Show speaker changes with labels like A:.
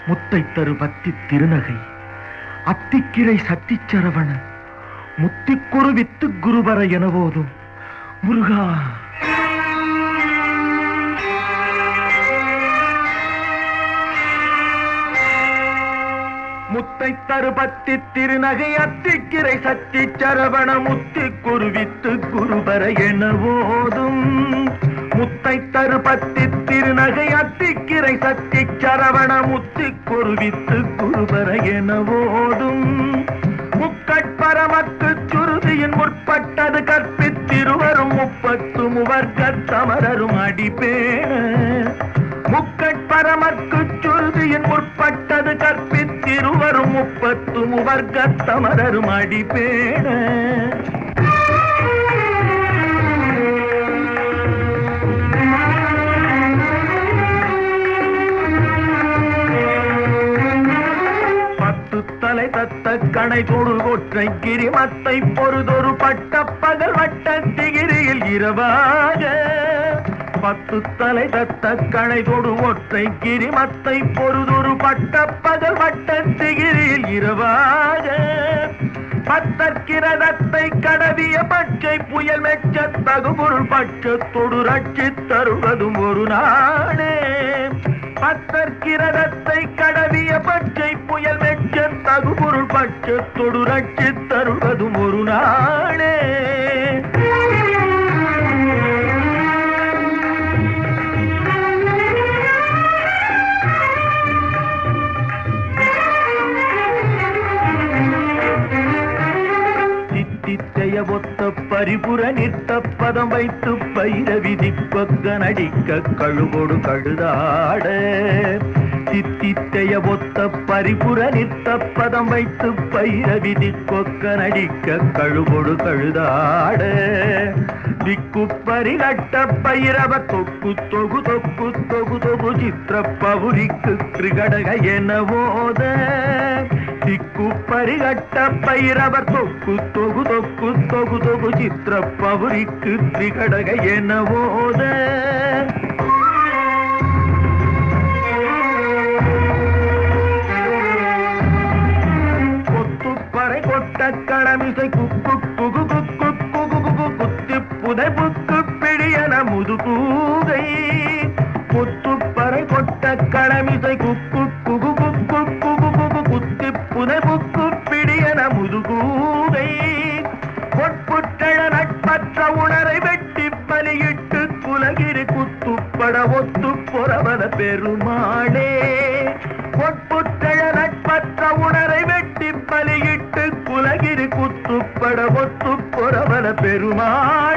A: முத்தை தரு பத்தி திருநகை அத்திக்கிரை சத்திச்சரவண முத்திக்குரு வித்து குருபர எனவோதும் முருகா. முத்தை தருபத்தி திருநகை அத்திக்கிரை சத்தி சரவண முத்தி குருவித்து குருபர எனவோதும் முத்தை தருபத்தி திருநகை அத்திக்கிரை சத்தி சரவண முத்தி குருவித்து குருபர எனவோதும் முக்கட்பரமக்கு சுருதியின் முற்பட்டது கற்பித்திருவரும் 30 முவர்க்கத் தமரரும் அடிப்பேண முக்கட்பரமற்கு சுருதியின் முற்பட்டது கற்பித்திருவரும் 30 முவர்க்கத் தமரரும் அடிப்பேண தலை தத்த கணை தொடு ஒற்றை கிரிமத்தை பொறுதொரு பட்ட பகல் வட்ட திகிரியில் இரவாக 10 தலை தத்த கணை தொடு ஒற்றை கிரிமத்தை பொறுதொரு பட்ட பகல் வட்ட திகிரியில் இரவாக பத்தற்கிரதத்தை கடவிய பச்சை புயல் மெச்ச தகுபொருள் பட்சத்தொடு ரட்சி தருவதும் ஒரு நாடே பத்தற்கிரதத்தை கடவிய பச்சை புயல் மெச்ச தகுபொருள் பட்சத்தொடு ரட்சி தருவதும் ஒரு நாளே. தித்தித்தைய ஒத்த பரிபுர நிற்த பதம் வைத்து பைரவிதி கொக்க நடிக்க கழுகொடு கழுதாட சித்தித்தைய ஒத்த பரிபுர நிற்த பதம் வைத்து பைரவிதி கொக்க நடிக்க கழுகொடு கழுதாட திக்கு பரிகட்ட பைரவ தொக்கு தொகு தொக்கு தொகு தொகு சித்திர பவுரிக்கு கிருகடக எனவோத திக்கு பரிகட்ட பைரவர் தொக்கு தொகு தொக்கு தொகு தொகு சித்திர பவுரிக்கு திரிகடக எனவோத கொத்துப்பறை கொட்ட கடமிசை குக்கு குகு குக்கு குகு குகு குத்தி புதை புக்கு பிடியன முதுகூகை கொத்துப்பறை கொட்ட கடமிசை குக்கு குகு குக்கு குகு குகு குத்தி புதை புக்கு பிடியன முதுகூகை பொற்புற்றழ நட்பற்ற உணரை வெட்டி பலியிட்டு குலகிரி குத்துப்பட ஒத்து பொறவன பெருமாளே பொற்புற்றழ நட்பற்ற உணரை வெட்டி பலியிட்டு குலகிரி குத்துப்பட ஒத்து பொறவன பெருமாள்